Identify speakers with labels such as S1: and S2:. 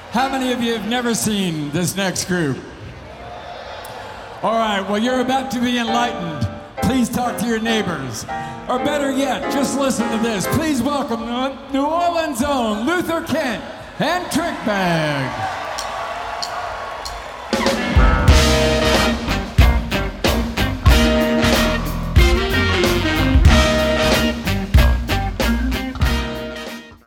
S1: How many of you have never seen this next group? All right, well, you're about to be enlightened. Please talk to your neighbors. Or better yet, just listen to this. Please welcome New Orleans' own Luther Kent and Trick Bag.